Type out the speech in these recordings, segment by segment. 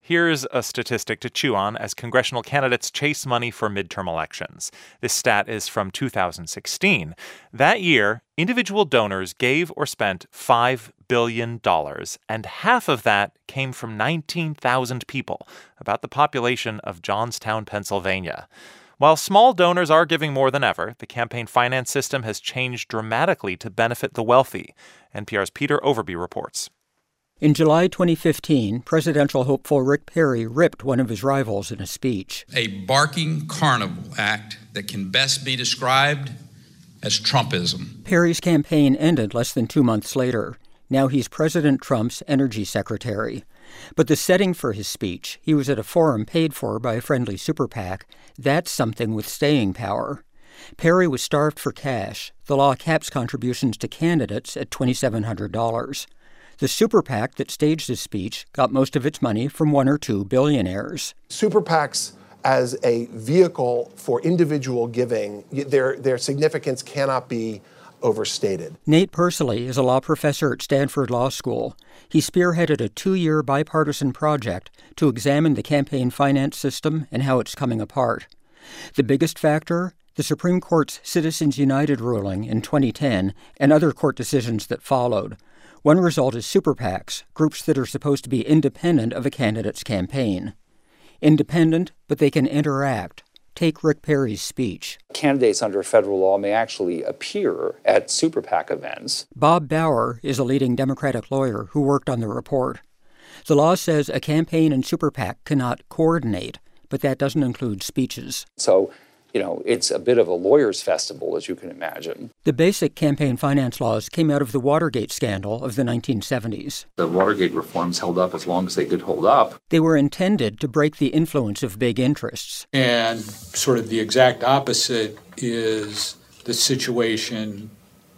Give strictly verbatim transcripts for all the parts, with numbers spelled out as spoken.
Here's a statistic to chew on as congressional candidates chase money for midterm elections. This stat is from two thousand sixteen. That year, individual donors gave or spent five billion dollars, and half of that came from nineteen thousand people, about the population of Johnstown, Pennsylvania. While small donors are giving more than ever, the campaign finance system has changed dramatically to benefit the wealthy. N P R's Peter Overby reports. In July twenty fifteen, presidential hopeful Rick Perry ripped one of his rivals in a speech. A barking carnival act that can best be described as Trumpism. Perry's campaign ended less than two months later. Now he's President Trump's energy secretary. But the setting for his speech, he was at a forum paid for by a friendly super PAC, that's something with staying power. Perry was starved for cash. The law caps contributions to candidates at two thousand seven hundred dollars. The super PAC that staged his speech got most of its money from one or two billionaires. Super PACs as a vehicle for individual giving, their, their significance cannot be overstated. Nate Persily is a law professor at Stanford Law School. He spearheaded a two-year bipartisan project to examine the campaign finance system and how it's coming apart. The biggest factor? The Supreme Court's Citizens United ruling in twenty ten and other court decisions that followed. One result is super PACs, groups that are supposed to be independent of a candidate's campaign. Independent, but they can interact. Take Rick Perry's speech. Candidates under federal law may actually appear at super PAC events. Bob Bauer is a leading Democratic lawyer who worked on the report. The law says a campaign and super PAC cannot coordinate, but that doesn't include speeches. So, you know, it's a bit of a lawyer's festival, as you can imagine. The basic campaign finance laws came out of the Watergate scandal of the nineteen seventies. The Watergate reforms held up as long as they could hold up. They were intended to break the influence of big interests. And sort of the exact opposite is the situation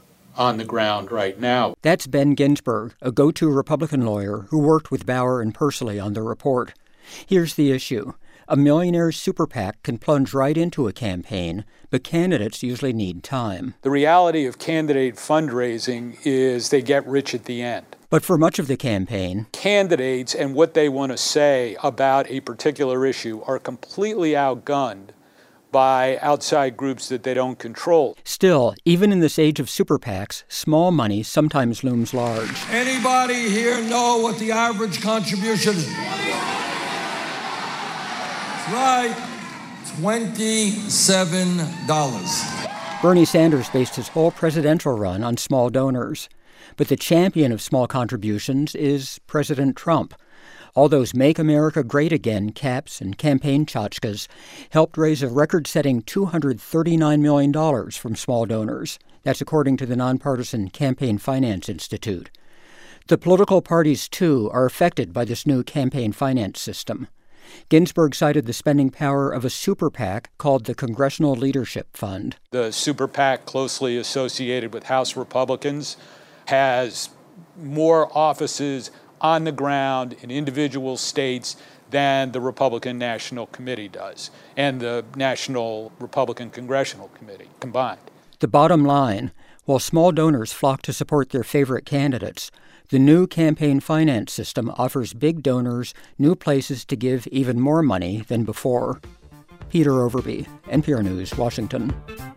on the ground right now. That's Ben Ginsberg, a go-to Republican lawyer who worked with Bauer and Persily on the report. Here's the issue. A millionaire's super PAC can plunge right into a campaign, but candidates usually need time. The reality of candidate fundraising is they get rich at the end. But for much of the campaign, candidates and what they want to say about a particular issue are completely outgunned by outside groups that they don't control. Still, even in this age of super PACs, small money sometimes looms large. Anybody here know what the average contribution is? Right, twenty-seven dollars. Bernie Sanders based his whole presidential run on small donors. But the champion of small contributions is President Trump. All those Make America Great Again caps and campaign tchotchkes helped raise a record-setting two hundred thirty-nine million dollars from small donors. That's according to the nonpartisan Campaign Finance Institute. The political parties, too, are affected by this new campaign finance system. Ginsberg cited the spending power of a super PAC called the Congressional Leadership Fund. The super PAC, closely associated with House Republicans, has more offices on the ground in individual states than the Republican National Committee does, and the National Republican Congressional Committee combined. The bottom line, while small donors flock to support their favorite candidates, the new campaign finance system offers big donors new places to give even more money than before. Peter Overby, N P R News, Washington.